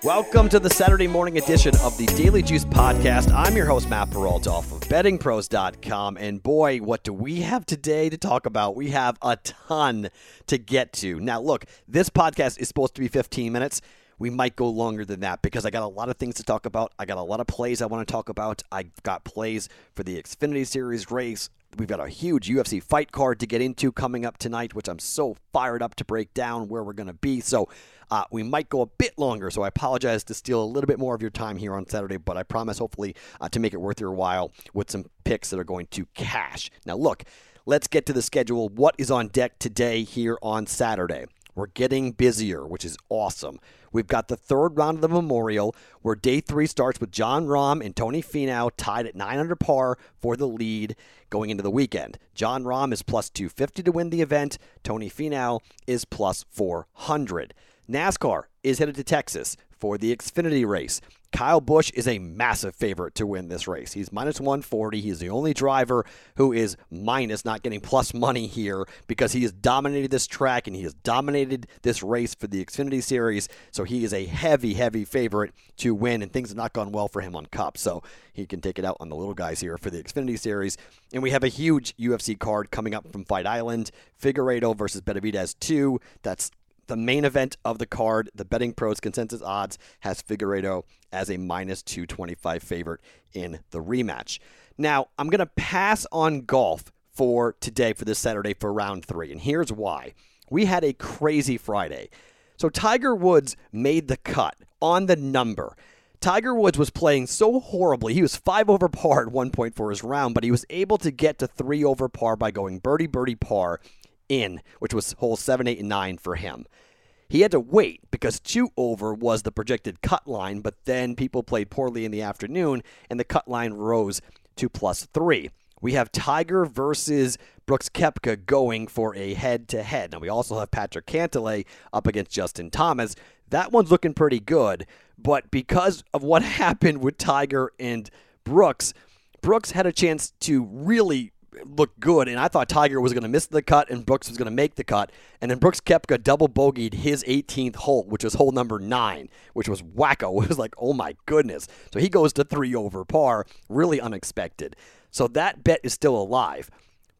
Welcome to the Saturday morning edition of the Daily Juice Podcast. I'm your host, Matt Peralta, off of bettingpros.com. And boy, what do we have today to talk about? We have a ton to get to. Now, look, this podcast is supposed to be 15 minutes. We might go longer than that because I got a lot of things to talk about. I got a lot of plays I want to talk about. I got plays for the Xfinity Series race. We've got a huge UFC fight card to get into coming up tonight, which I'm so fired up to break down where we're going to be. So we might go a bit longer, so I apologize to steal a little bit more of your time here on Saturday, but I promise hopefully to make it worth your while with some picks that are going to cash. Now look, let's get to the schedule. What is on deck today here on Saturday? We're getting busier, which is awesome. We've got the third round of the Memorial, where day 3 starts with Jon Rahm and Tony Finau tied at 9 under par for the lead going into the weekend. Jon Rahm is plus 250 to win the event. Tony Finau is plus 400. NASCAR is headed to Texas for the Xfinity race. Kyle Busch is a massive favorite to win this race. He's minus 140. He's the only driver who is minus, not getting plus money here, because he has dominated this track and he has dominated this race for the Xfinity Series. So he is a heavy, heavy favorite to win, and things have not gone well for him on Cup. So he can take it out on the little guys here for the Xfinity Series. And we have a huge UFC card coming up from Fight Island. Figueiredo versus Benavidez 2. That's the main event of the card. The Betting Pros consensus odds has Figueiredo as a minus 225 favorite in the rematch. Now, I'm going to pass on golf for today, for this Saturday, for round 3. And here's why. We had a crazy Friday. So Tiger Woods made the cut on the number. Tiger Woods was playing so horribly. He was 5 over par at one point for his round, but he was able to get to 3 over par by going birdie, birdie, par in, which was holes 7, 8, and 9 for him. He had to wait because 2 over was the projected cut line, but then people played poorly in the afternoon, and the cut line rose to plus 3. We have Tiger versus Brooks Koepka going for a head-to-head. Now, we also have Patrick Cantlay up against Justin Thomas. That one's looking pretty good, but because of what happened with Tiger and Brooks had a chance to really look good, and I thought Tiger was going to miss the cut and Brooks was going to make the cut, and then Brooks Koepka double bogeyed his 18th hole, which was hole number 9, which was wacko. It was like, oh my goodness. So he goes to 3 over par, really unexpected. So that bet is still alive.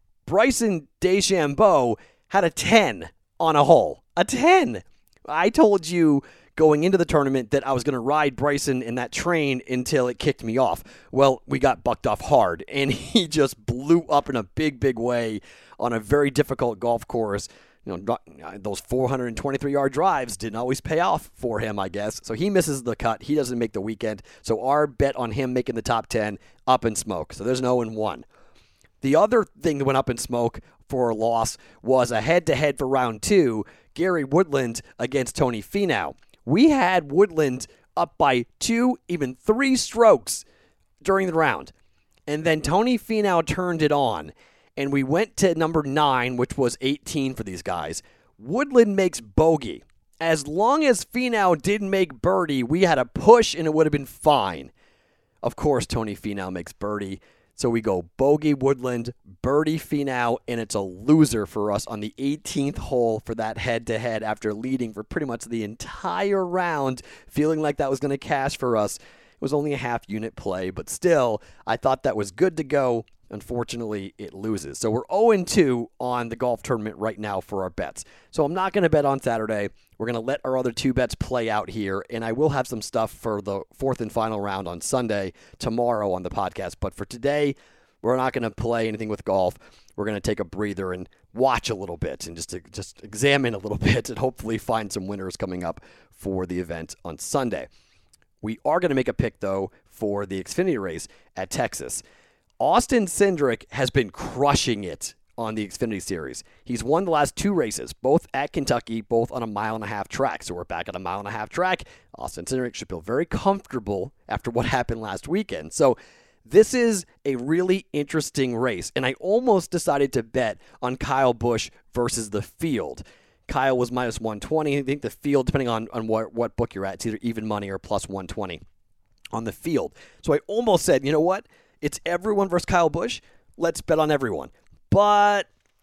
Bryson DeChambeau had a 10 on a hole. A 10! I told you going into the tournament that I was going to ride Bryson in that train until it kicked me off. Well, we got bucked off hard, and he just blew up in a big, big way on a very difficult golf course. You know, those 423-yard drives didn't always pay off for him, I guess. So he misses the cut. He doesn't make the weekend. So our bet on him making the top 10, up in smoke. So there's an 0-1. The other thing that went up in smoke for a loss was a head-to-head for round 2, Gary Woodland against Tony Finau. We had Woodland up by 2, even 3 strokes during the round. And then Tony Finau turned it on. And we went to number 9, which was 18 for these guys. Woodland makes bogey. As long as Finau didn't make birdie, we had a push and it would have been fine. Of course, Tony Finau makes birdie. So we go bogey Woodland, birdie Finau, and it's a loser for us on the 18th hole for that head-to-head after leading for pretty much the entire round, feeling like that was going to cash for us. It was only a half-unit play, but still, I thought that was good to go. Unfortunately, it loses. So we're 0-2 on the golf tournament right now for our bets. So I'm not going to bet on Saturday. We're going to let our other 2 bets play out here, and I will have some stuff for the 4th and final round on Sunday, tomorrow on the podcast. But for today, we're not going to play anything with golf. We're going to take a breather and watch a little bit and just examine a little bit and hopefully find some winners coming up for the event on Sunday. We are going to make a pick, though, for the Xfinity race at Texas. Austin Cindric has been crushing it on the Xfinity Series. He's won the last 2 races, both at Kentucky, both on a 1.5-mile track. So we're back at a 1.5-mile track. Austin Cindric should feel very comfortable after what happened last weekend. So this is a really interesting race, and I almost decided to bet on Kyle Busch versus the field. Kyle was minus 120. I think the field, depending on what book you're at, it's either even money or plus 120 on the field. So I almost said, you know what? It's everyone versus Kyle Busch. Let's bet on everyone. But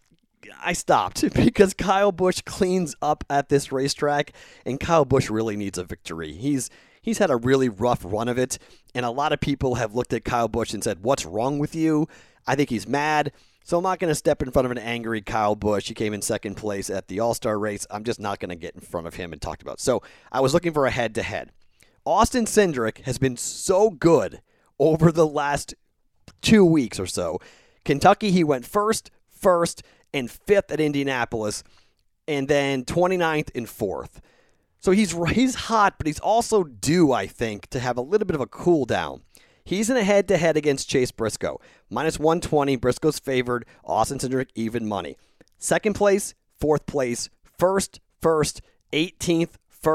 I stopped because Kyle Busch cleans up at this racetrack, and Kyle Busch really needs a victory. He's he's had a really rough run of it, and a lot of people have looked at Kyle Busch and said, what's wrong with you? I think he's mad, so I'm not going to step in front of an angry Kyle Busch. He came in second place at the All-Star race. I'm just not going to get in front of him and talk about it. So I was looking for a head-to-head. Austin Cindric has been so good over the last 2 weeks or so. Kentucky, he went first, and fifth at Indianapolis, and then 29th and 4th. So he's hot, but he's also due, I think, to have a little bit of a cool down. He's in a head-to-head against Chase Briscoe. Minus 120, Briscoe's favored, Austin Cindric even money. Second place, fourth place, first, 18th,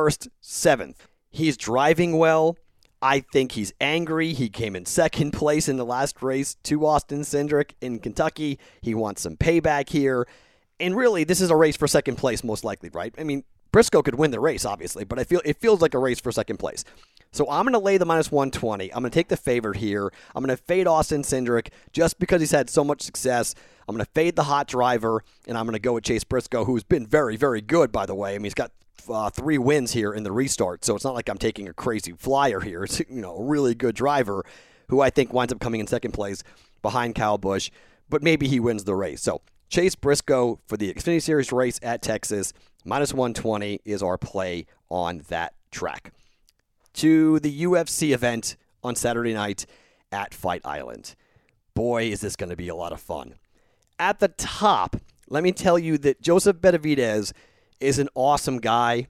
7th. He's driving well. I think he's angry. He came in second place in the last race to Austin Cindric in Kentucky. He wants some payback here. And really, this is a race for second place, most likely, right? I mean, Briscoe could win the race, obviously, but it feels like a race for second place. So I'm going to lay the minus 120. I'm going to take the favorite here. I'm going to fade Austin Cindric just because he's had so much success. I'm going to fade the hot driver, and I'm going to go with Chase Briscoe, who's been very, very good, by the way. I mean, he's got 3 wins here in the restart, so it's not like I'm taking a crazy flyer here. It's, a really good driver who I think winds up coming in second place behind Kyle Busch, but maybe he wins the race. So Chase Briscoe for the Xfinity Series race at Texas, minus 120 is our play on that track. To the UFC event on Saturday night at Fight Island. Boy, is this going to be a lot of fun. At the top, let me tell you that Joseph Benavidez is an awesome guy,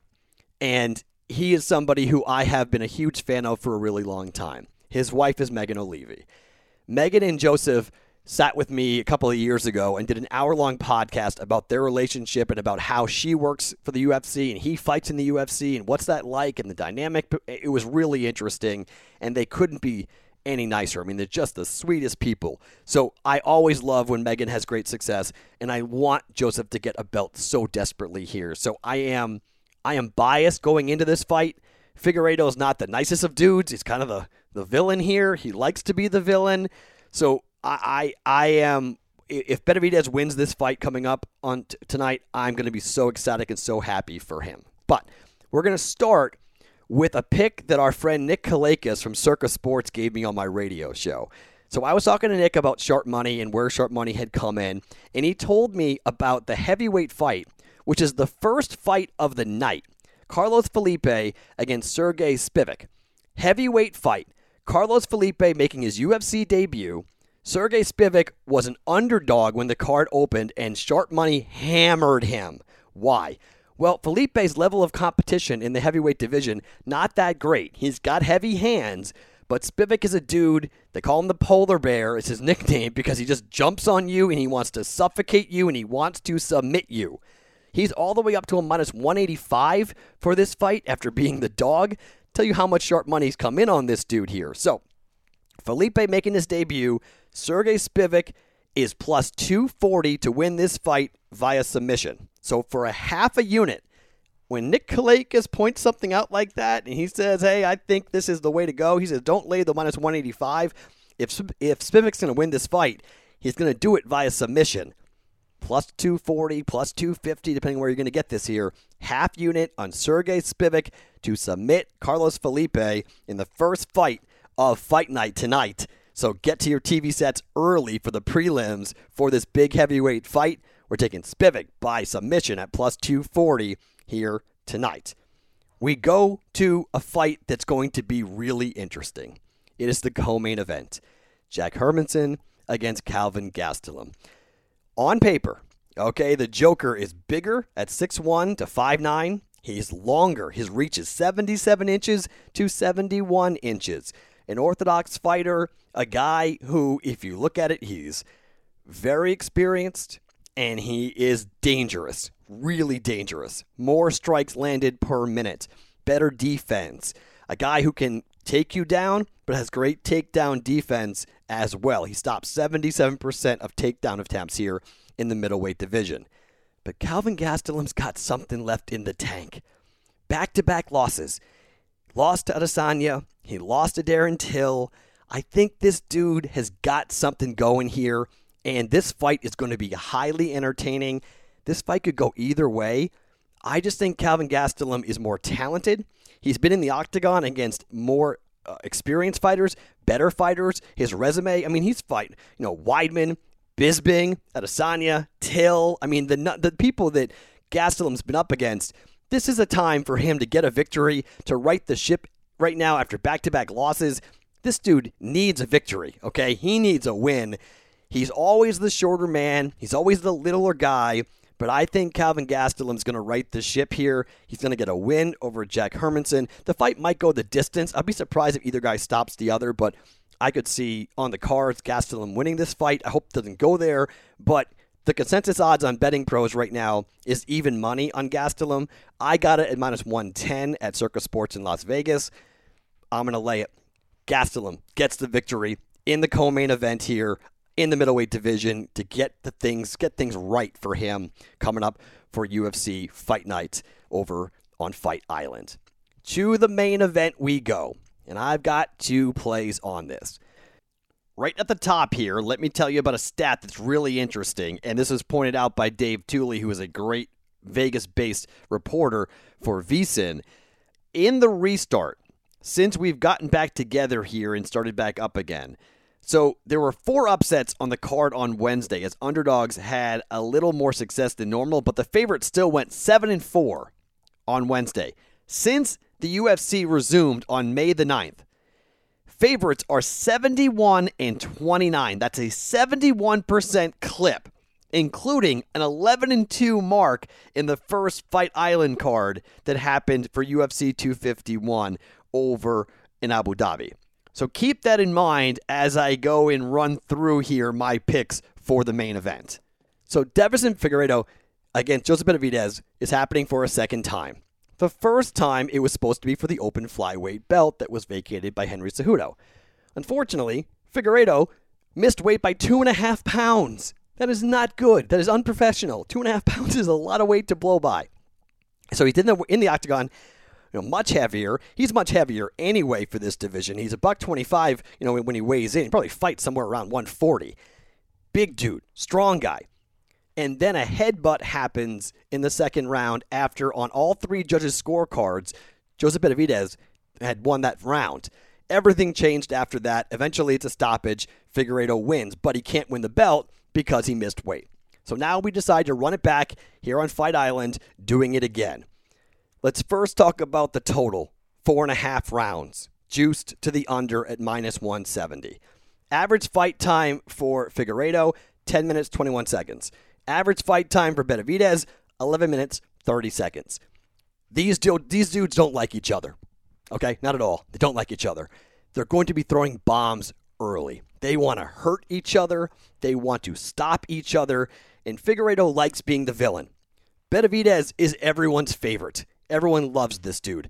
and he is somebody who I have been a huge fan of for a really long time. His wife is Megan O'Leary. Megan and Joseph sat with me a couple of years ago and did an hour-long podcast about their relationship and about how she works for the UFC and he fights in the UFC and what's that like and the dynamic. It was really interesting, and they couldn't be any nicer. I mean, they're just the sweetest people. So I always love when Megan has great success, and I want Joseph to get a belt so desperately here. So I am biased going into this fight. Figueiredo is not the nicest of dudes. He's kind of the villain here. He likes to be the villain. So I am, if Benavidez wins this fight coming up on tonight, I'm going to be so ecstatic and so happy for him. But we're going to start with a pick that our friend Nick Kalakas from Circa Sports gave me on my radio show. So I was talking to Nick about sharp money and where sharp money had come in, and he told me about the heavyweight fight, which is the first fight of the night. Carlos Felipe against Sergey Spivak. Heavyweight fight. Carlos Felipe making his UFC debut. Sergey Spivak was an underdog when the card opened, and sharp money hammered him. Why? Well, Felipe's level of competition in the heavyweight division, not that great. He's got heavy hands, but Spivak is a dude, they call him the polar bear, it's his nickname, because he just jumps on you and he wants to suffocate you and he wants to submit you. He's all the way up to a minus 185 for this fight after being the dog. Tell you how much sharp money's come in on this dude here. So, Felipe making his debut, Sergey Spivak is plus 240 to win this fight via submission. So for a half a unit, when Nick Kalakas points something out like that, and he says, hey, I think this is the way to go, he says, don't lay the minus 185. If Spivak's going to win this fight, he's going to do it via submission. Plus 240, plus 250, depending where you're going to get this here. Half unit on Sergey Spivak to submit Carlos Felipe in the first fight of Fight Night tonight. So get to your TV sets early for the prelims for this big heavyweight fight. We're taking Spivak by submission at plus 240 here tonight. We go to a fight that's going to be really interesting. It is the co-main event. Jack Hermansson against Calvin Gastelum. On paper, okay, the Joker is bigger at 6'1 to 5'9". He's longer. His reach is 77 inches to 71 inches. An orthodox fighter, a guy who, if you look at it, he's very experienced and he is dangerous, really dangerous. More strikes landed per minute, better defense. A guy who can take you down, but has great takedown defense as well. He stops 77% of takedown attempts here in the middleweight division. But Calvin Gastelum's got something left in the tank. Back-to-back losses. Lost to Adesanya. He lost to Darren Till. I think this dude has got something going here, and this fight is going to be highly entertaining. This fight could go either way. I just think Calvin Gastelum is more talented. He's been in the octagon against more experienced fighters, better fighters. His resume, I mean, he's fighting, Weidman, Bisping, Adesanya, Till. I mean, the people that Gastelum's been up against. This is a time for him to get a victory, to right the ship right now after back-to-back losses. This dude needs a victory, okay? He needs a win. He's always the shorter man. He's always the littler guy. But I think Kelvin Gastelum's going to right the ship here. He's going to get a win over Jack Hermanson. The fight might go the distance. I'd be surprised if either guy stops the other, but I could see on the cards Gastelum winning this fight. I hope it doesn't go there, but the consensus odds on Betting Pros right now is even money on Gastelum. I got it at minus 110 at Circa Sports in Las Vegas. I'm going to lay it. Gastelum gets the victory in the co-main event here in the middleweight division to get things right for him coming up for UFC Fight Night over on Fight Island. To the main event we go, and I've got 2 plays on this. Right at the top here, let me tell you about a stat that's really interesting, and this was pointed out by Dave Tooley, who is a great Vegas-based reporter for VSiN. In the restart, since we've gotten back together here and started back up again, so there were 4 upsets on the card on Wednesday as underdogs had a little more success than normal, but the favorites still went 7-4 on Wednesday. Since the UFC resumed on May the 9th, favorites are 71-29. That's a 71% clip, including an 11-2 mark in the first Fight Island card that happened for UFC 251 over in Abu Dhabi. So keep that in mind as I go and run through here my picks for the main event. So Deiveson Figueiredo against Joseph Benavidez is happening for a second time. The first time it was supposed to be for the open flyweight belt that was vacated by Henry Cejudo. Unfortunately, Figueiredo missed weight by 2.5 pounds. That is not good. That is unprofessional. 2.5 pounds is a lot of weight to blow by. So he's in the octagon, much heavier. He's much heavier anyway for this division. He's $125, when he weighs in. He probably fights somewhere around 140. Big dude, strong guy. And then a headbutt happens in the second round after on all 3 judges' scorecards, Joseph Benavidez had won that round. Everything changed after that. Eventually it's a stoppage. Figueiredo wins, but he can't win the belt because he missed weight. So now we decide to run it back here on Fight Island, doing it again. Let's first talk about the total. 4.5 rounds, juiced to the under at minus 170. Average fight time for Figueiredo, 10 minutes, 21 seconds. Average fight time for Benavidez, 11 minutes, 30 seconds. These dudes don't like each other. Okay? Not at all. They don't like each other. They're going to be throwing bombs early. They want to hurt each other. They want to stop each other. And Figueiredo likes being the villain. Benavidez is everyone's favorite. Everyone loves this dude.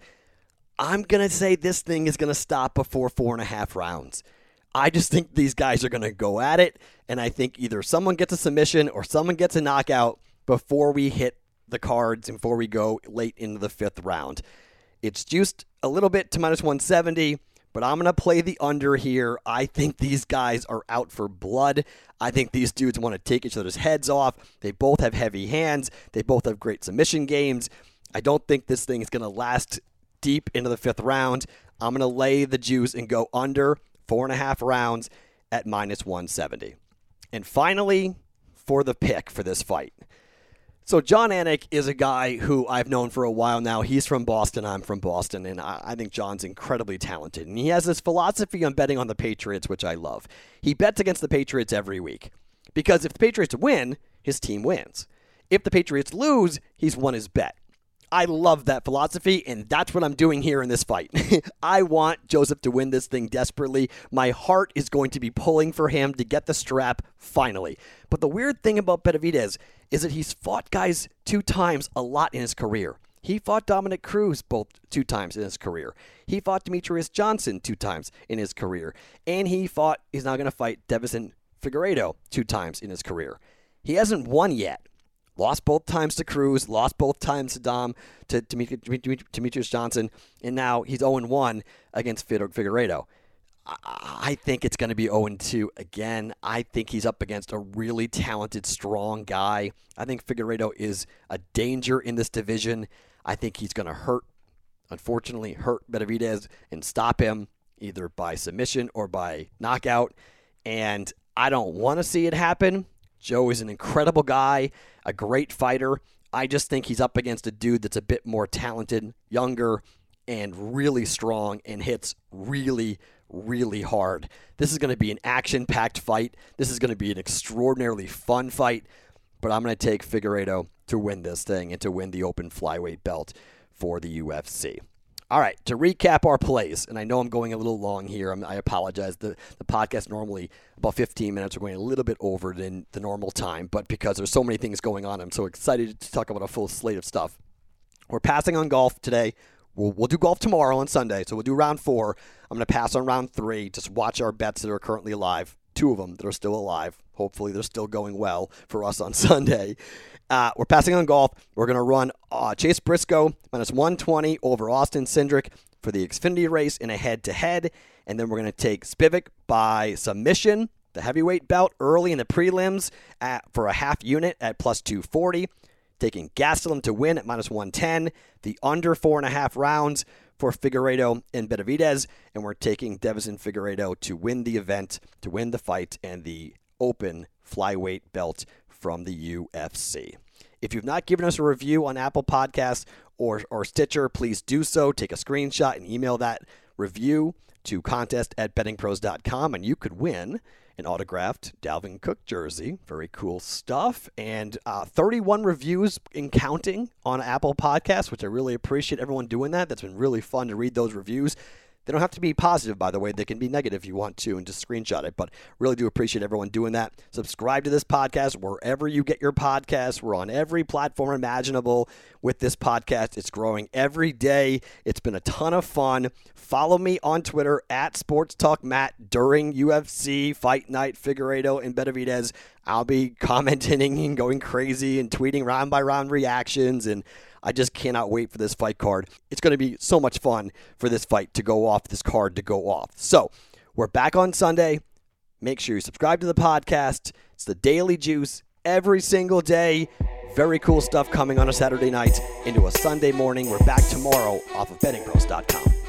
I'm going to say this thing is going to stop before 4.5 rounds. I just think these guys are going to go at it, and I think either someone gets a submission or someone gets a knockout before we hit the cards and before we go late into the 5th round. It's juiced a little bit to minus 170, but I'm going to play the under here. I think these guys are out for blood. I think these dudes want to take each other's heads off. They both have heavy hands. They both have great submission games. I don't think this thing is going to last deep into the 5th round. I'm going to lay the juice and go under 4.5 rounds at minus 170. And finally, for the pick for this fight. So Jon Anik is a guy who I've known for a while now. He's from Boston. I'm from Boston. And I think John's incredibly talented. And he has this philosophy on betting on the Patriots, which I love. He bets against the Patriots every week. Because if the Patriots win, his team wins. If the Patriots lose, he's won his bet. I love that philosophy, and that's what I'm doing here in this fight. I want Joseph to win this thing desperately. My heart is going to be pulling for him to get the strap finally. But the weird thing about Benavidez is that he's fought guys 2 times a lot in his career. He fought Dominic Cruz 2 times in his career. He fought Demetrius Johnson 2 times in his career. And he's now going to fight Deiveson Figueiredo 2 times in his career. He hasn't won yet. Lost both times to Cruz, lost both times to Demetrius Johnson, and now he's 0-1 against Figueiredo. I think it's going to be 0-2 again. I think he's up against a really talented, strong guy. I think Figueiredo is a danger in this division. I think he's going to hurt unfortunately hurt Benavidez and stop him either by submission or by knockout. And I don't want to see it happen. Joe is an incredible guy, a great fighter. I just think he's up against a dude that's a bit more talented, younger, and really strong and hits really, really hard. This is going to be an action-packed fight. This is going to be an extraordinarily fun fight, but I'm going to take Figueiredo to win this thing and to win the open flyweight belt for the UFC. All right, to recap our plays, and I know I'm going a little long here. I apologize. The podcast normally about 15 minutes. We're going a little bit over than the normal time, but because there's so many things going on, I'm so excited to talk about a full slate of stuff. We're passing on golf today. We'll do golf tomorrow on Sunday, so we'll do round 4. I'm going to pass on round 3. Just watch our bets that are currently alive. 2 of them that are still alive. Hopefully they're still going well for us on Sunday. We're passing on golf. We're going to run Chase Briscoe minus 120 over Austin Cindric for the Xfinity race in a head-to-head. And then we're going to take Spivak by submission, the heavyweight bout, early in the prelims for a half unit at plus 240. Taking Gastelum to win at minus 110. The under 4.5 rounds for Figueiredo and Benavidez. And we're taking Deiveson Figueiredo to win the event, to win the fight, and the open flyweight belt from the UFC. If you've not given us a review on Apple Podcasts or Stitcher, please do so. Take a screenshot and email that review to contest@bettingpros.com, and you could win an autographed Dalvin Cook jersey. Very cool stuff. And 31 reviews in counting on Apple Podcasts, which I really appreciate everyone doing that. That's been really fun to read those reviews. They don't have to be positive, by the way. They can be negative if you want to and just screenshot it. But really do appreciate everyone doing that. Subscribe to this podcast wherever you get your podcasts. We're on every platform imaginable with this podcast. It's growing every day. It's been a ton of fun. Follow me on Twitter at SportsTalkMatt during UFC Fight Night, Figueiredo and Benavidez. I'll be commenting and going crazy and tweeting round-by-round reactions, and I just cannot wait for this fight card. It's going to be so much fun for this fight to go off, this card to go off. So, we're back on Sunday. Make sure you subscribe to the podcast. It's the Daily Juice every single day. Very cool stuff coming on a Saturday night into a Sunday morning. We're back tomorrow off of bettingpros.com.